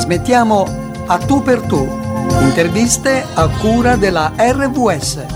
Trasmettiamo a tu per tu, interviste a cura della RVS.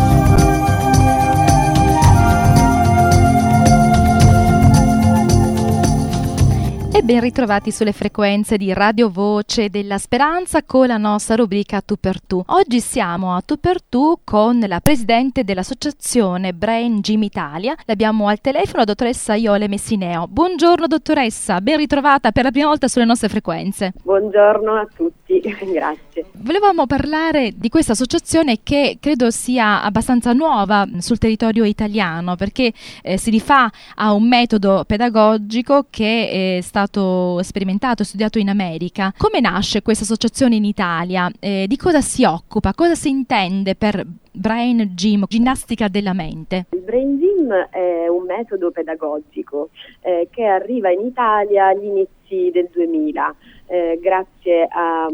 E ben ritrovati sulle frequenze di Radio Voce della Speranza con la nostra rubrica Tu per Tu. Oggi siamo a Tu per Tu con la presidente dell'associazione Brain Gym Italia. L'abbiamo al telefono, la dottoressa Iole Messineo. Buongiorno dottoressa, ben ritrovata per la prima volta sulle nostre frequenze. Buongiorno a tutti, grazie. Volevamo parlare di questa associazione che credo sia abbastanza nuova sul territorio italiano, perché si rifà a un metodo pedagogico che è stato sperimentato e studiato in America. Come nasce questa associazione in Italia? Di cosa si occupa? Cosa si intende per Brain Gym, ginnastica della mente? Il Brain Gym è un metodo pedagogico che arriva in Italia agli inizi del 2000 grazie a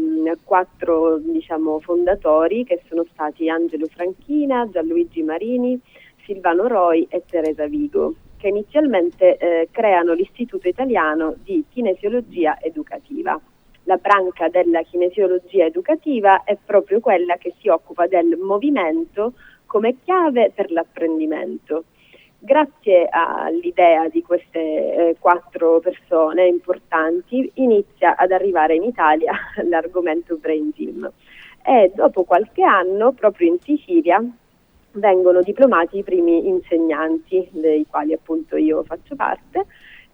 4 fondatori che sono stati Angelo Franchina, Gianluigi Marini, Silvano Roy e Teresa Vigo, che inizialmente creano l'Istituto Italiano di Kinesiologia Educativa. La branca della kinesiologia educativa è proprio quella che si occupa del movimento come chiave per l'apprendimento. Grazie all'idea di queste 4 persone importanti inizia ad arrivare in Italia l'argomento Brain Gym e dopo qualche anno proprio in Sicilia vengono diplomati i primi insegnanti, dei quali appunto io faccio parte,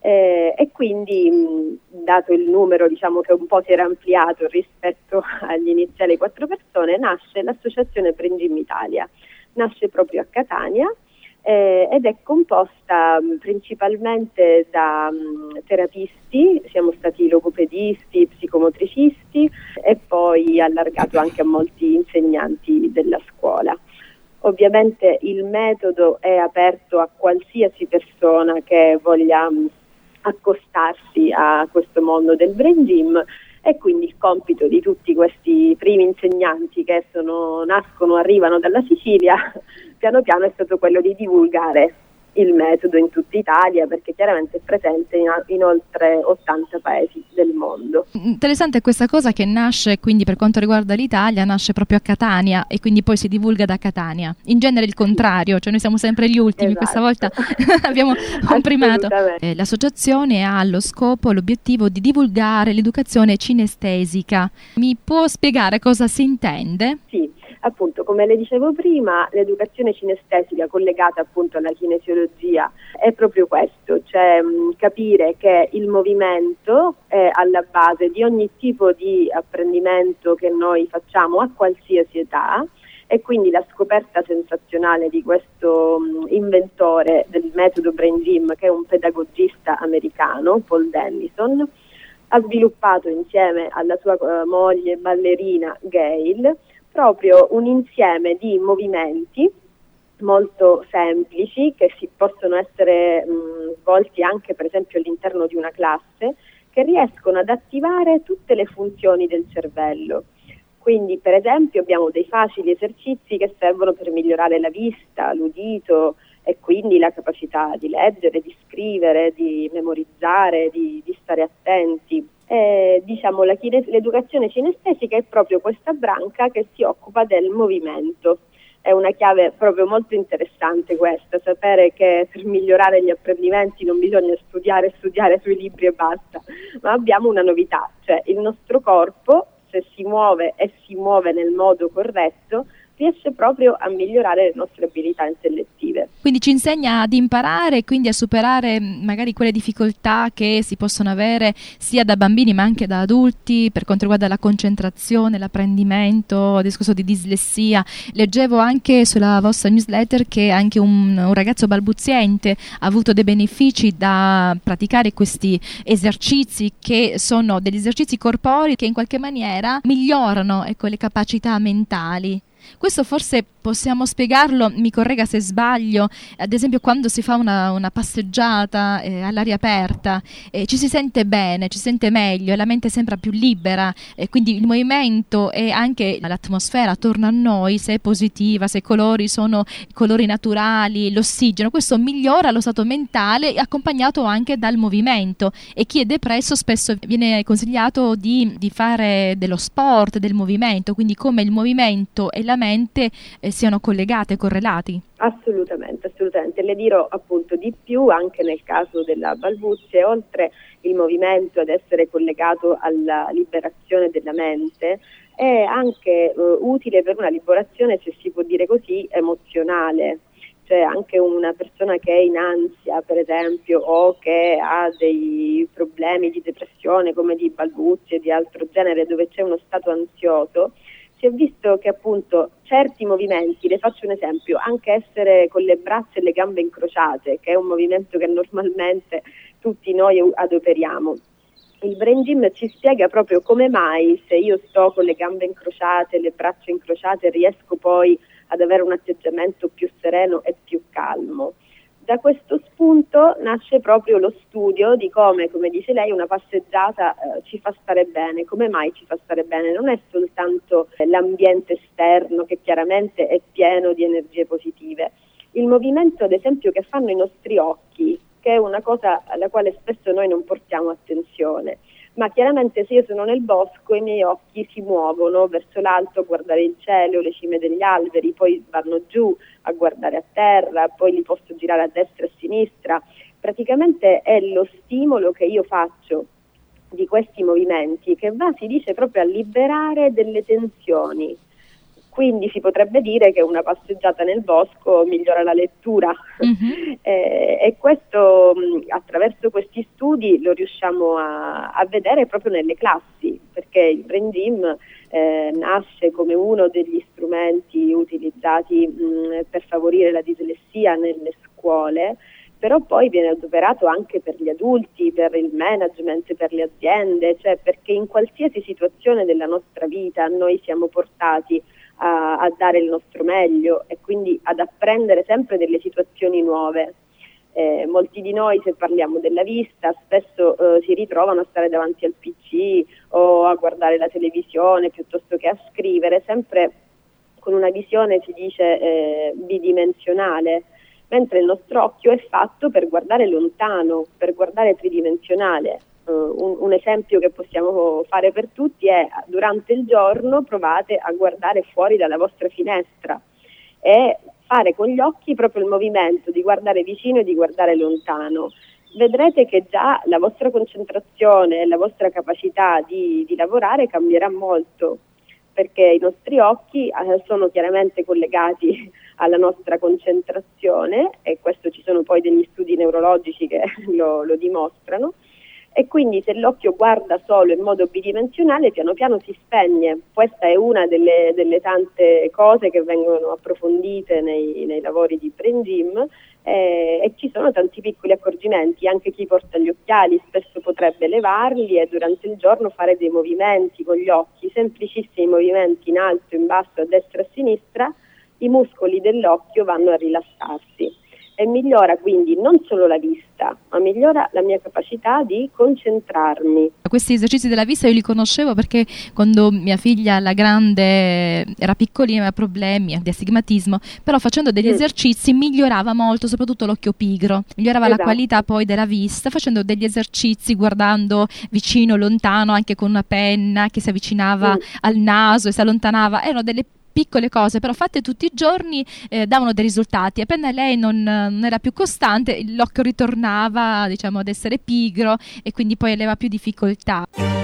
e quindi dato il numero che un po' si era ampliato rispetto agli iniziali 4 persone, nasce l'associazione Brain Gym Italia. Nasce proprio a Catania ed è composta principalmente da terapisti, siamo stati logopedisti, psicomotricisti e poi allargato anche a molti insegnanti della scuola. Ovviamente il metodo è aperto a qualsiasi persona che voglia accostarsi a questo mondo del Brain Gym e quindi il compito di tutti questi primi insegnanti che arrivano dalla Sicilia, piano piano è stato quello di divulgare il metodo in tutta Italia, perché chiaramente è presente in oltre 80 paesi del mondo. Interessante questa cosa che nasce, quindi per quanto riguarda l'Italia, nasce proprio a Catania e quindi poi si divulga da Catania. In genere il contrario, cioè noi siamo sempre gli ultimi, esatto. Questa volta abbiamo un primato. L'associazione ha l'obiettivo di divulgare l'educazione cinestesica. Mi può spiegare cosa si intende? Sì. Appunto, come le dicevo prima, l'educazione cinestesica collegata appunto alla kinesiologia è proprio questo, cioè capire che il movimento è alla base di ogni tipo di apprendimento che noi facciamo a qualsiasi età e quindi la scoperta sensazionale di questo inventore del metodo Brain Gym, che è un pedagogista americano, Paul Dennison, ha sviluppato insieme alla sua moglie ballerina Gail proprio un insieme di movimenti molto semplici che si possono essere svolti anche per esempio all'interno di una classe, che riescono ad attivare tutte le funzioni del cervello. Quindi per esempio abbiamo dei facili esercizi che servono per migliorare la vista, l'udito e quindi la capacità di leggere, di scrivere, di memorizzare, di stare attenti. L'educazione cinestesica è proprio questa branca che si occupa del movimento. È una chiave proprio molto interessante questa, sapere che per migliorare gli apprendimenti non bisogna studiare sui libri e basta, ma abbiamo una novità, cioè il nostro corpo, se si muove e si muove nel modo corretto, riesce proprio a migliorare le nostre abilità intellettive. Quindi ci insegna ad imparare e quindi a superare magari quelle difficoltà che si possono avere sia da bambini ma anche da adulti per quanto riguarda la concentrazione, l'apprendimento, il discorso di dislessia. Leggevo anche sulla vostra newsletter che anche un ragazzo balbuziente ha avuto dei benefici da praticare questi esercizi, che sono degli esercizi corporei che in qualche maniera migliorano le capacità mentali. Questo forse possiamo spiegarlo, mi corregga se sbaglio, ad esempio quando si fa una passeggiata all'aria aperta, ci si sente bene, ci si sente meglio, la mente sembra più libera, quindi il movimento e anche l'atmosfera attorno a noi, se è positiva, se i colori sono colori naturali, l'ossigeno, questo migliora lo stato mentale, accompagnato anche dal movimento, e chi è depresso spesso viene consigliato di fare dello sport, del movimento, quindi come il movimento e la mente siano collegate, correlati. Assolutamente. Le dirò appunto di più anche nel caso della balbuzie, oltre il movimento ad essere collegato alla liberazione della mente, è anche utile per una liberazione, se si può dire così, emozionale. Cioè anche una persona che è in ansia, per esempio, o che ha dei problemi di depressione come di balbuzie, di altro genere, dove c'è uno stato ansioso, si è visto che appunto certi movimenti, le faccio un esempio, anche essere con le braccia e le gambe incrociate, che è un movimento che normalmente tutti noi adoperiamo. Il Brain Gym ci spiega proprio come mai, se io sto con le gambe incrociate, le braccia incrociate, riesco poi ad avere un atteggiamento più sereno e più calmo. Da questo spunto nasce proprio lo studio di come dice lei, una passeggiata ci fa stare bene. Come mai ci fa stare bene? Non è soltanto l'ambiente esterno, che chiaramente è pieno di energie positive. Il movimento, ad esempio, che fanno i nostri occhi, che è una cosa alla quale spesso noi non portiamo attenzione. Ma chiaramente se io sono nel bosco i miei occhi si muovono verso l'alto a guardare il cielo, le cime degli alberi, poi vanno giù a guardare a terra, poi li posso girare a destra e a sinistra. Praticamente è lo stimolo che io faccio di questi movimenti che va, si dice, proprio a liberare delle tensioni. Quindi si potrebbe dire che una passeggiata nel bosco migliora la lettura. E questo, attraverso questi studi, lo riusciamo a vedere proprio nelle classi, perché il Brain Gym nasce come uno degli strumenti utilizzati per favorire la dislessia nelle scuole, però poi viene adoperato anche per gli adulti, per il management, per le aziende, cioè perché in qualsiasi situazione della nostra vita noi siamo portati a dare il nostro meglio e quindi ad apprendere sempre delle situazioni nuove. Molti di noi, se parliamo della vista, spesso si ritrovano a stare davanti al PC o a guardare la televisione piuttosto che a scrivere, sempre con una visione, si dice, bidimensionale, mentre il nostro occhio è fatto per guardare lontano, per guardare tridimensionale. Un esempio che possiamo fare per tutti è: durante il giorno provate a guardare fuori dalla vostra finestra e fare con gli occhi proprio il movimento di guardare vicino e di guardare lontano. Vedrete che già la vostra concentrazione e la vostra capacità di lavorare cambierà molto, perché i nostri occhi sono chiaramente collegati alla nostra concentrazione, e questo ci sono poi degli studi neurologici che lo dimostrano. E quindi se l'occhio guarda solo in modo bidimensionale, piano piano si spegne. Questa è una delle tante cose che vengono approfondite nei lavori di Brain Gym, e ci sono tanti piccoli accorgimenti. Anche chi porta gli occhiali spesso potrebbe levarli e durante il giorno fare dei movimenti con gli occhi, semplicissimi movimenti in alto, in basso, a destra e a sinistra. I muscoli dell'occhio vanno a rilassarsi. E migliora quindi non solo la vista, ma migliora la mia capacità di concentrarmi. Questi esercizi della vista io li conoscevo perché quando mia figlia, la grande, era piccolina, aveva problemi di astigmatismo, però facendo degli esercizi migliorava molto, soprattutto l'occhio pigro, migliorava la qualità poi della vista, facendo degli esercizi, guardando vicino, lontano, anche con una penna che si avvicinava al naso e si allontanava. Erano delle piccole cose, però fatte tutti i giorni davano dei risultati. Appena lei non era più costante, l'occhio ritornava, diciamo, ad essere pigro e quindi poi aveva più difficoltà.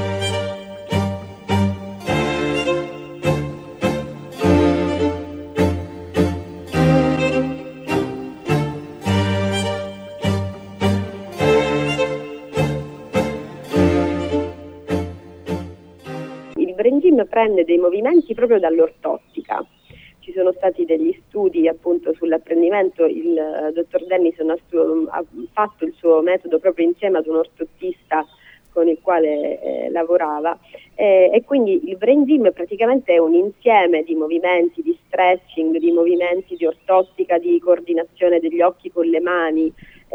Il Brain Gym prende dei movimenti proprio dall'ortottica. Ci sono stati degli studi appunto sull'apprendimento. Il dottor Dennison ha fatto il suo metodo proprio insieme ad un ortottista con il quale lavorava, e quindi il Brain Gym praticamente è un insieme di movimenti, di stretching, di movimenti di ortottica, di coordinazione degli occhi con le mani,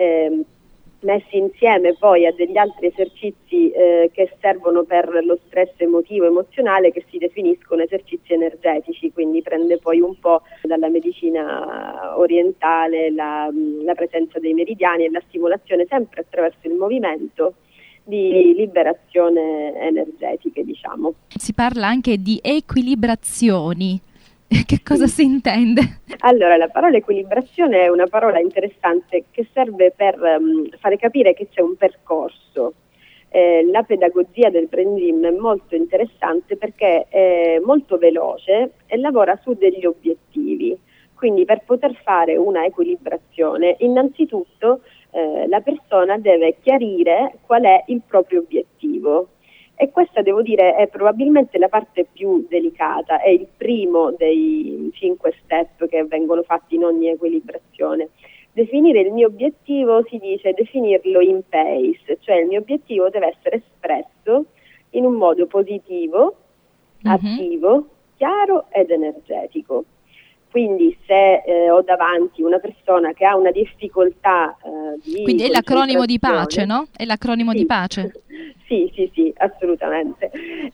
messi insieme poi a degli altri esercizi che servono per lo stress emotivo e emozionale, che si definiscono esercizi energetici, quindi prende poi un po' dalla medicina orientale la presenza dei meridiani e la stimolazione sempre attraverso il movimento di liberazione energetiche, diciamo. Si parla anche di equilibrazioni. Che cosa si intende? Allora, la parola equilibrazione è una parola interessante che serve per fare capire che c'è un percorso. La pedagogia del Brain Gym è molto interessante perché è molto veloce e lavora su degli obiettivi. Quindi per poter fare una equilibrazione, innanzitutto la persona deve chiarire qual è il proprio obiettivo. E questa, devo dire, è probabilmente la parte più delicata, è il primo dei 5 step che vengono fatti in ogni equilibrazione. Definire il mio obiettivo si dice definirlo in pace, cioè il mio obiettivo deve essere espresso in un modo positivo, attivo, chiaro ed energetico. Quindi se ho davanti una persona che ha una difficoltà di Quindi è l'acronimo di pace, no? È l'acronimo di pace. Sì, assolutamente.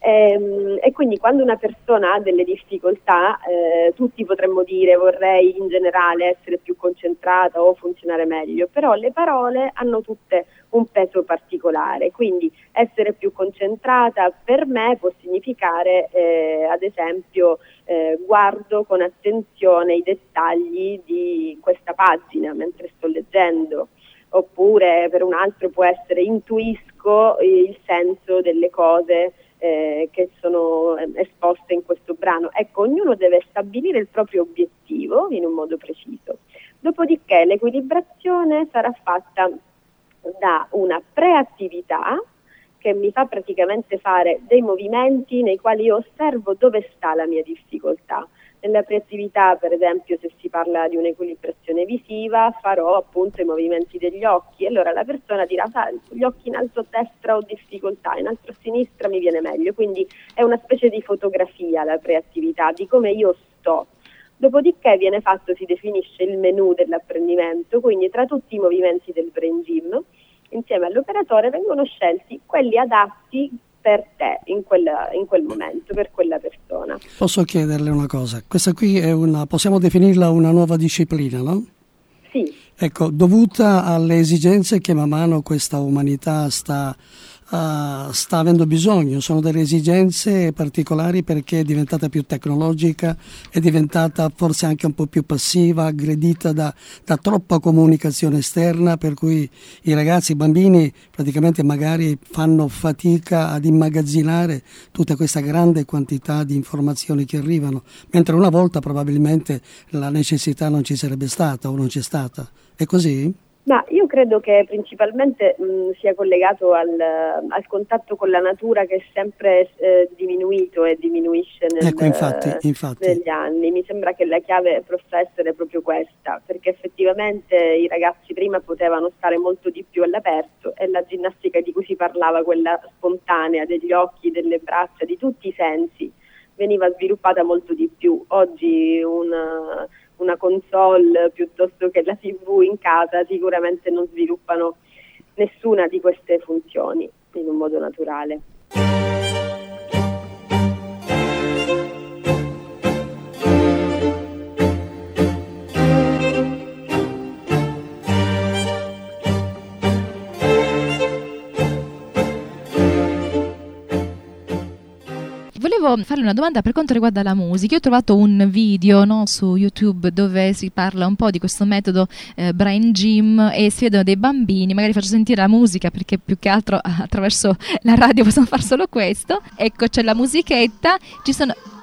E quindi quando una persona ha delle difficoltà, tutti potremmo dire vorrei in generale essere più concentrata o funzionare meglio, però le parole hanno tutte un peso particolare, quindi essere più concentrata per me può significare ad esempio guardo con attenzione i dettagli di questa pagina mentre sto leggendo, oppure per un altro può essere intuisco il senso delle cose che sono esposte in questo brano. Ecco, ognuno deve stabilire il proprio obiettivo in un modo preciso. Dopodiché l'equilibrazione sarà fatta da una preattività che mi fa praticamente fare dei movimenti nei quali io osservo dove sta la mia difficoltà. Nella preattività, per esempio, se si parla di un'equilibrazione visiva, farò appunto i movimenti degli occhi. Allora la persona dirà, gli occhi in alto a destra ho difficoltà, in alto a sinistra mi viene meglio. Quindi è una specie di fotografia la preattività, di come io sto. Dopodiché viene fatto, si definisce il menù dell'apprendimento, quindi tra tutti i movimenti del Brain Gym, insieme all'operatore vengono scelti quelli adatti per te in quel momento, per quella persona. Posso chiederle una cosa? Questa qui è possiamo definirla una nuova disciplina, no? Sì. Ecco, dovuta alle esigenze che man mano questa umanità sta avendo bisogno. Sono delle esigenze particolari perché è diventata più tecnologica, è diventata forse anche un po' più passiva, aggredita da troppa comunicazione esterna, per cui i ragazzi, i bambini praticamente magari fanno fatica ad immagazzinare tutta questa grande quantità di informazioni che arrivano, mentre una volta probabilmente la necessità non ci sarebbe stata o non c'è stata. È così? Ma io credo che principalmente sia collegato al contatto con la natura, che è sempre diminuito e diminuisce negli anni. Mi sembra che la chiave possa essere proprio questa, perché effettivamente i ragazzi prima potevano stare molto di più all'aperto e la ginnastica di cui si parlava, quella spontanea degli occhi, delle braccia, di tutti i sensi, veniva sviluppata molto di più. Oggi una console piuttosto che la TV in casa sicuramente non sviluppano nessuna di queste funzioni in un modo naturale. Volevo farle una domanda per quanto riguarda la musica. Io ho trovato un video, no, su YouTube dove si parla un po' di questo metodo Brain Gym e si vedono dei bambini. Magari faccio sentire la musica perché più che altro attraverso la radio possiamo fare solo questo. Ecco, c'è la musichetta, ci sono...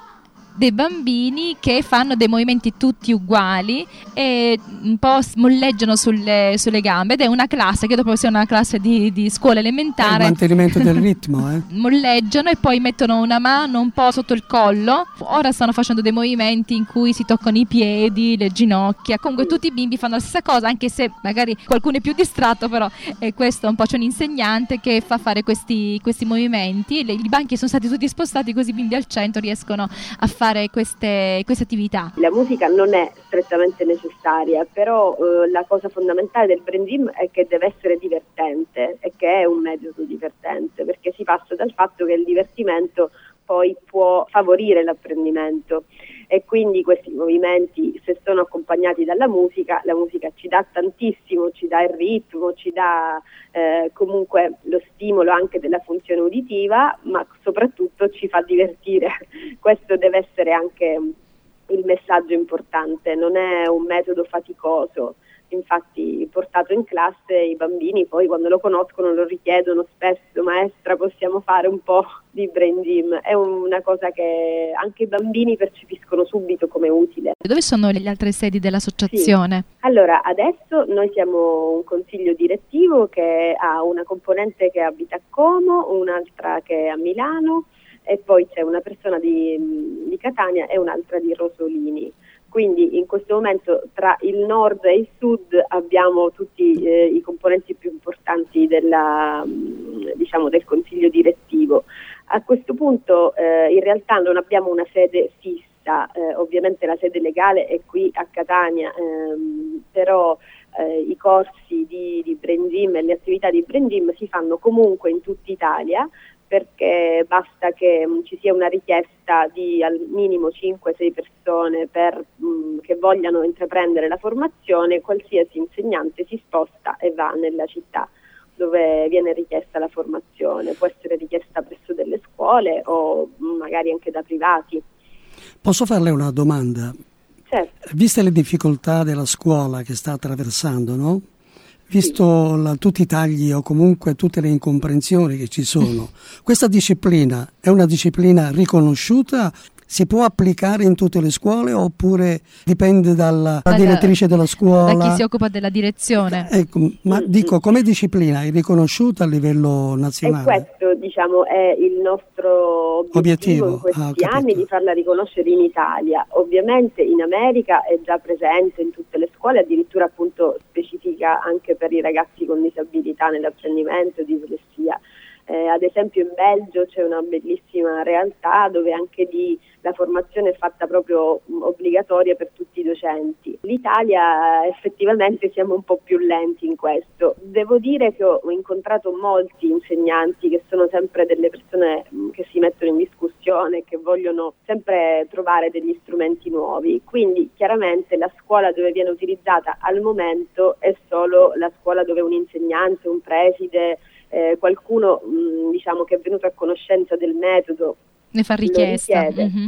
dei bambini che fanno dei movimenti tutti uguali e un po' molleggiano sulle gambe, ed è una classe che dopo sia una classe di scuola elementare. Il mantenimento del ritmo, Molleggiano e poi mettono una mano un po' sotto il collo. Ora stanno facendo dei movimenti in cui si toccano i piedi, le ginocchia. Comunque tutti i bimbi fanno la stessa cosa, anche se magari qualcuno è più distratto, però questo un po', c'è un insegnante che fa fare questi movimenti. I banchi sono stati tutti spostati così i bimbi al centro riescono a fare queste attività. La musica non è strettamente necessaria, però la cosa fondamentale del brain gym è che deve essere divertente e che è un metodo divertente, perché si passa dal fatto che il divertimento poi può favorire l'apprendimento, e quindi questi movimenti, se sono accompagnati dalla musica, la musica ci dà tantissimo, ci dà il ritmo, ci dà comunque lo stimolo anche della funzione uditiva, ma soprattutto ci fa divertire. Questo deve essere anche il messaggio importante, non è un metodo faticoso. Infatti, portato in classe, i bambini poi quando lo conoscono lo richiedono spesso: maestra, possiamo fare un po' di brain gym? È una cosa che anche i bambini percepiscono subito come utile. Dove sono le altre sedi dell'associazione? Sì. Allora, adesso noi siamo un consiglio direttivo che ha una componente che abita a Como, un'altra che è a Milano, e poi c'è una persona di Catania e un'altra di Rosolini. Quindi in questo momento tra il nord e il sud abbiamo tutti i componenti più importanti del consiglio direttivo. A questo punto in realtà non abbiamo una sede fissa, ovviamente la sede legale è qui a Catania, però i corsi di brain gym e le attività di brain gym si fanno comunque in tutta Italia, perché basta che ci sia una richiesta di al minimo 5-6 persone che vogliano intraprendere la formazione. Qualsiasi insegnante si sposta e va nella città dove viene richiesta la formazione. Può essere richiesta presso delle scuole o magari anche da privati. Posso farle una domanda? Certo. Viste le difficoltà della scuola che sta attraversando, no? Visto tutti i tagli o comunque tutte le incomprensioni che ci sono, questa disciplina è una disciplina riconosciuta? Si può applicare in tutte le scuole oppure dipende dalla direttrice della scuola? Da chi si occupa della direzione. Ecco, ma dico, come disciplina è riconosciuta a livello nazionale? E questo è il nostro obiettivo in questi anni, di farla riconoscere in Italia. Ovviamente in America è già presente in tutte le scuole, addirittura appunto specifica anche per i ragazzi con disabilità nell'apprendimento, dislessia. Ad esempio in Belgio c'è una bellissima realtà dove anche lì la formazione è fatta proprio obbligatoria per tutti i docenti. L'Italia effettivamente siamo un po' più lenti in questo. Devo dire che ho incontrato molti insegnanti che sono sempre delle persone che si mettono in discussione, che vogliono sempre trovare degli strumenti nuovi. Quindi chiaramente la scuola dove viene utilizzata al momento è solo la scuola dove un insegnante, un preside, qualcuno che è venuto a conoscenza del metodo ne fa richiesta.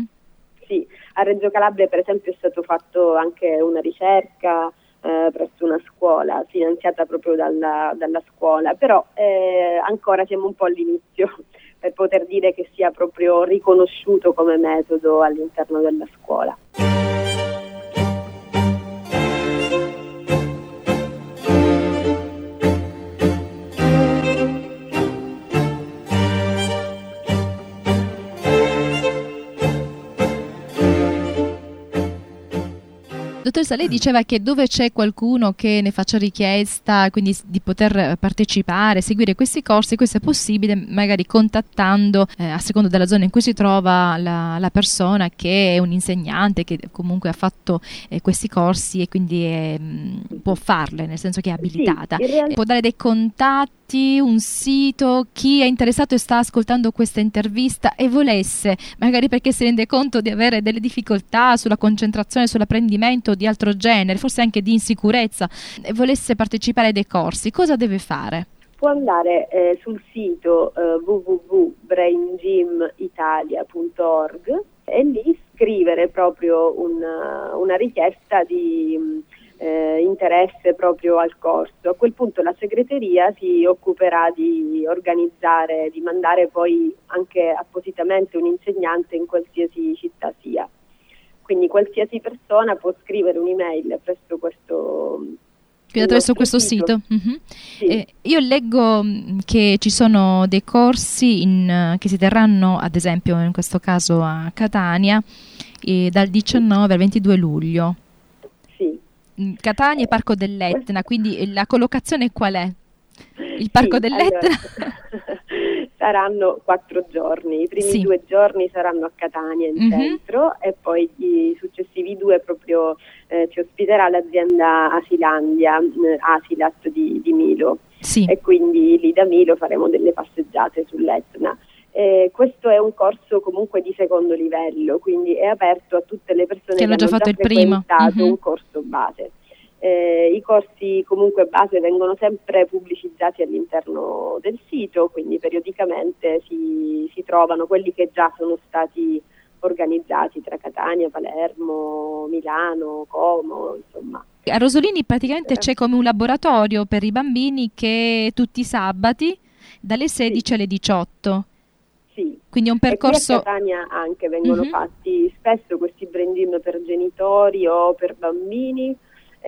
Sì, a Reggio Calabria per esempio è stato fatto anche una ricerca presso una scuola finanziata proprio dalla scuola, però ancora siamo un po' all'inizio per poter dire che sia proprio riconosciuto come metodo all'interno della scuola. Dottoressa, lei diceva che dove c'è qualcuno che ne faccia richiesta, quindi di poter partecipare, seguire questi corsi, questo è possibile magari contattando, a seconda della zona in cui si trova la persona, che è un insegnante, che comunque ha fatto questi corsi e quindi può farle, nel senso che è abilitata. Sì, può dare dei contatti, un sito, chi è interessato e sta ascoltando questa intervista e volesse, magari perché si rende conto di avere delle difficoltà sulla concentrazione, sull'apprendimento di altro genere, forse anche di insicurezza, e volesse partecipare a dei corsi, cosa deve fare? Può andare sul sito www.braingymitalia.org e lì scrivere proprio una richiesta di interesse proprio al corso. A quel punto la segreteria si occuperà di organizzare, di mandare poi anche appositamente un insegnante in qualsiasi città sia. quindi qualsiasi persona può scrivere un'email presso questo attraverso questo sito. Sì. Io leggo che ci sono dei corsi che si terranno, ad esempio in questo caso a Catania, dal 19 al 22 luglio. Sì. Catania e Parco dell'Etna, quindi la collocazione qual è? Il Parco dell'Etna? Allora, saranno 4 giorni, i primi Sì. 2 giorni saranno a Catania in centro e poi i successivi 2 proprio ci ospiterà l'azienda Asilandia, Asilat di Milo, Sì. e quindi lì da Milo faremo delle passeggiate sull'Etna. Questo è un corso comunque di secondo livello, quindi è aperto a tutte le persone che hanno già fatto il primo. un corso base. I corsi comunque base vengono sempre pubblicizzati all'interno del sito, quindi periodicamente si trovano quelli che già sono stati organizzati tra Catania, Palermo, Milano, Como, insomma. A Rosolini praticamente c'è come un laboratorio per i bambini che tutti i sabati dalle 16 alle 18. Sì. Quindi è un percorso. E qui a Catania anche vengono fatti spesso questi brain gym per genitori o per bambini.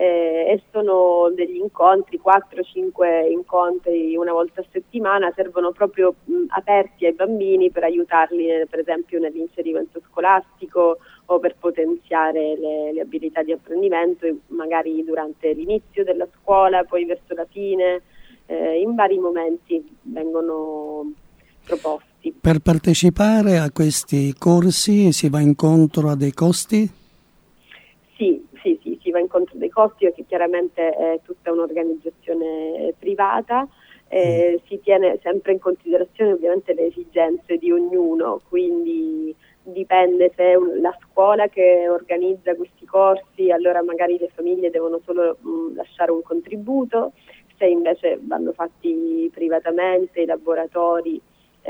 E sono degli incontri, 4-5 incontri una volta a settimana, servono proprio aperti ai bambini per aiutarli per esempio nell'inserimento scolastico o per potenziare le abilità di apprendimento, magari durante l'inizio della scuola, poi verso la fine, in vari momenti vengono proposti. Per partecipare a questi corsi si va incontro a dei costi? Sì, si va incontro a dei costi perché chiaramente è tutta un'organizzazione privata, si tiene sempre in considerazione ovviamente le esigenze di ognuno, quindi dipende se è la scuola che organizza questi corsi, allora magari le famiglie devono solo lasciare un contributo, se invece vanno fatti privatamente, i laboratori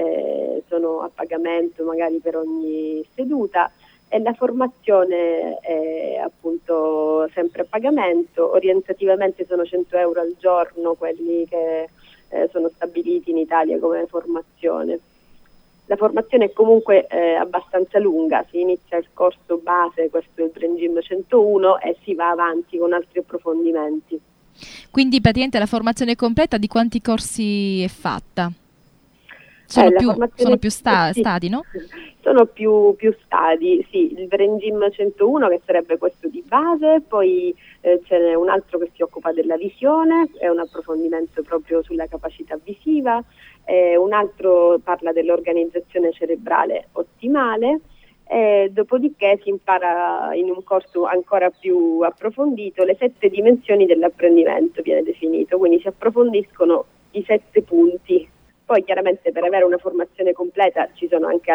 sono a pagamento magari per ogni seduta. E la formazione è appunto sempre a pagamento, orientativamente sono 100 euro al giorno quelli che sono stabiliti in Italia come formazione. La formazione è comunque abbastanza lunga, si inizia il corso base, questo è il Brain Gym 101 e si va avanti con altri approfondimenti. Quindi praticamente la formazione completa di quanti corsi è fatta? Sono più stadi, no? Sono più stadi, sì, il Brain Gym 101 che sarebbe questo di base, poi ce n'è un altro che si occupa della visione, è un approfondimento proprio sulla capacità visiva, un altro parla dell'organizzazione cerebrale ottimale, dopodiché si impara in un corso ancora più approfondito le 7 dimensioni dell'apprendimento, viene definito, quindi si approfondiscono i 7 punti. Poi chiaramente per avere una formazione completa ci sono anche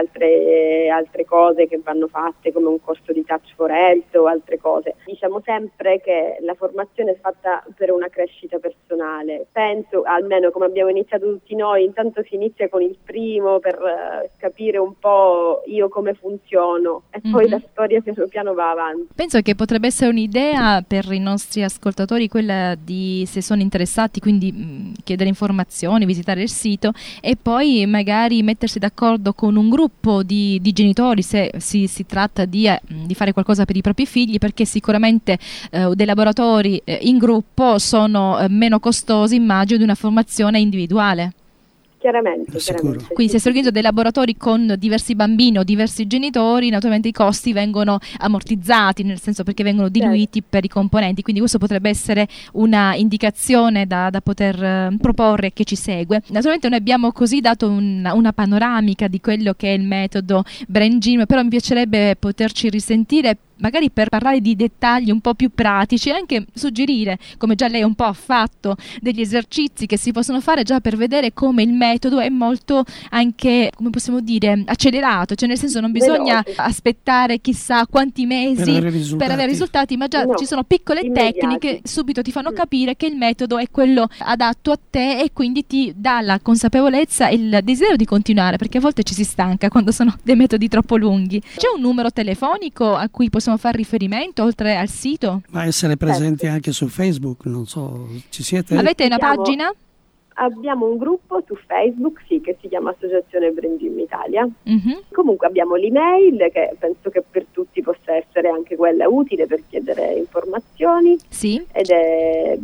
altre cose che vanno fatte, come un corso di Touch for Health o altre cose. Diciamo sempre che la formazione è fatta per una crescita personale. Penso, almeno come abbiamo iniziato tutti noi, intanto si inizia con il primo per capire un po' io come funziono e poi la storia piano piano va avanti. Penso che potrebbe essere un'idea per i nostri ascoltatori quella di, se sono interessati, quindi chiedere informazioni, visitare il sito e poi magari mettersi d'accordo con un gruppo di genitori se si tratta di fare qualcosa per i propri figli, perché sicuramente dei laboratori in gruppo sono meno costosi, immagino, di una formazione individuale. Chiaramente. Quindi se si organizzano dei laboratori con diversi bambini o diversi genitori, naturalmente i costi vengono ammortizzati, nel senso perché vengono diluiti per i componenti, quindi questo potrebbe essere una indicazione da poter proporre a chi ci segue. Naturalmente noi abbiamo così dato una panoramica di quello che è il metodo Brain Gym, però mi piacerebbe poterci risentire magari per parlare di dettagli un po' più pratici e anche suggerire, come già lei un po' ha fatto, degli esercizi che si possono fare già per vedere come il metodo è molto anche, come possiamo dire, accelerato, cioè nel senso non bisogna aspettare chissà quanti mesi per avere risultati, ma già ci sono piccole tecniche, subito ti fanno capire che il metodo è quello adatto a te e quindi ti dà la consapevolezza e il desiderio di continuare, perché a volte ci si stanca quando sono dei metodi troppo lunghi. C'è un numero telefonico a cui possiamo fare riferimento oltre al sito? Ma essere presenti anche su Facebook, non so, ci siete? Avete una pagina? Abbiamo un gruppo su Facebook, sì, che si chiama Associazione Brain Gym Italia. Comunque abbiamo l'email, che penso che per tutti possa essere anche quella utile per chiedere informazioni. Sì. Ed è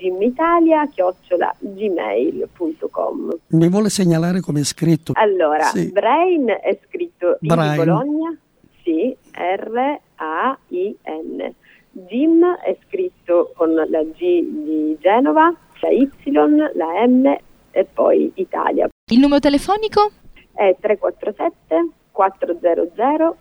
braingymitalia@gmail.com. Mi vuole segnalare come è scritto? Allora, sì. Brain è scritto I di Brain. Bologna, sì, R-A-I-N. Gym è scritto con la G di Genova, la Y, la M e poi Italia. Il numero telefonico? È 347 400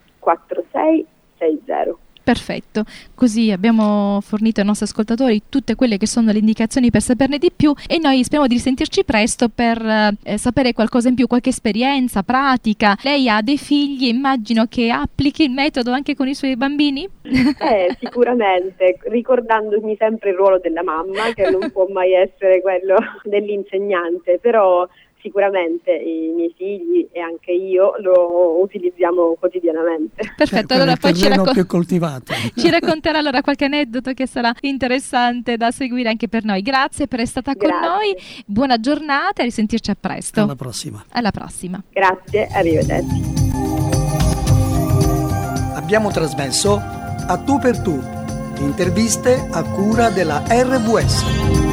4660. Perfetto, così abbiamo fornito ai nostri ascoltatori tutte quelle che sono le indicazioni per saperne di più e noi speriamo di risentirci presto per sapere qualcosa in più, qualche esperienza pratica. Lei ha dei figli, immagino che applichi il metodo anche con i suoi bambini? Sicuramente, ricordandomi sempre il ruolo della mamma, che non può mai essere quello dell'insegnante, però sicuramente i miei figli e anche io lo utilizziamo quotidianamente. Perfetto, allora poi più coltivato. Ci racconterà allora qualche aneddoto che sarà interessante da seguire anche per noi. Grazie per essere stata con noi, buona giornata e risentirci a presto. Alla prossima. Alla prossima. Grazie, arrivederci. Abbiamo trasmesso A Tu per Tu, interviste a cura della RVS.